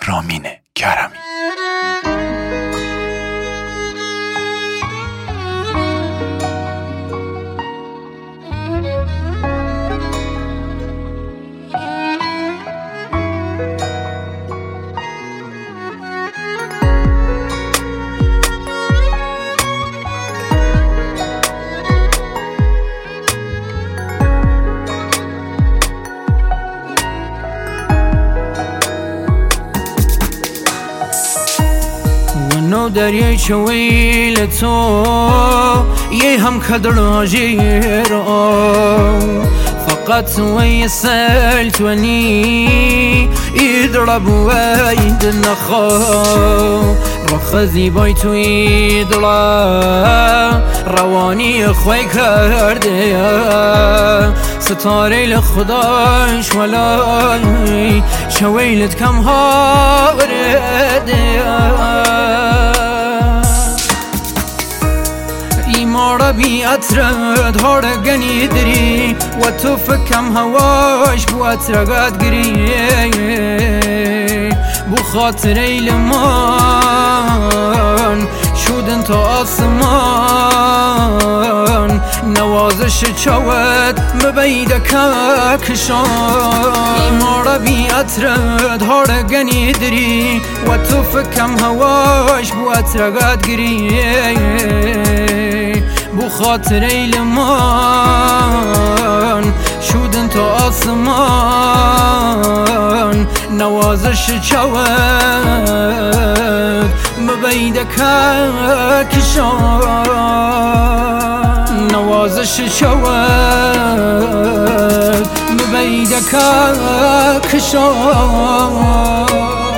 رامین کرمی. دریای چویل تو یه هم کدراجی را فقط وی سلت ونی يضرب ويد النخا رخزي بيت يدرا رواني خوي كرديا ستاري لخداش ولاي شويلت كم هاورديا ما بی عطرت هارگنی دری و تو فکم هواش بو عطرگت گری بو خاطر ایلمان شودن تا آسمان نوازش چوت مبیده کشان ما را بی عطرت هارگنی دری و تو فکم هواش بو عطرگت گری بو خاطر ایلمان شودن تا آسمان نوازش چوت مبیده کشان نوازش چوت مبیده کشان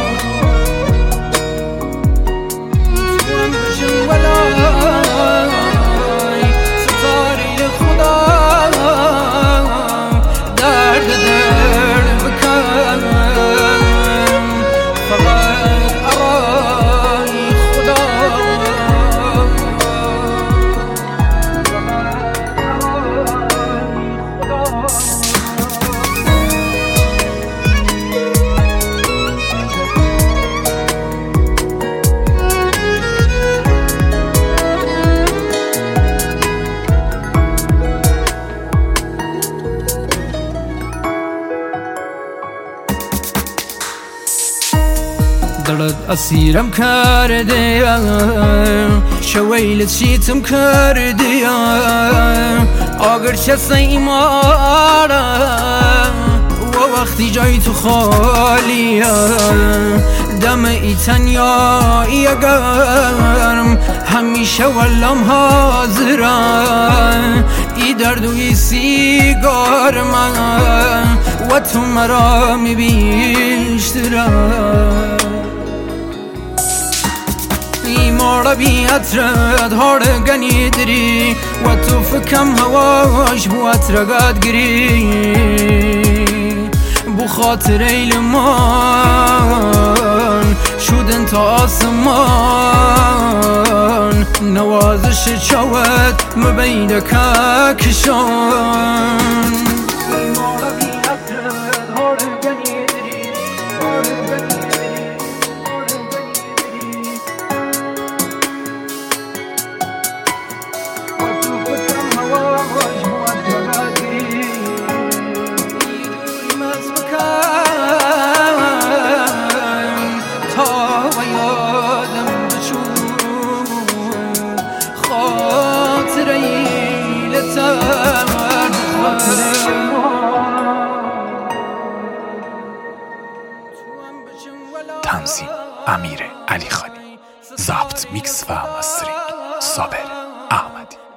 دلت اسیرم کرده شویلت شیتم کرده اگر چه سیماره و وقتی جای تو خالیه دم ای تنیایی اگرم همیشه ولم حاضرم ای درد و ای سیگار من و تو مرا میبیشترم ما را بی عطرت هارگنی دری و تو فکم هواش بو عطرگت گری بو خاطر ایلمان شودن تا آسمان نوازش چوت مبیده کشان ما را بی عطرت هارگنی دری تنظیم امیر علی خانی، ضبط میکس و مسترینگ صابر احمدی.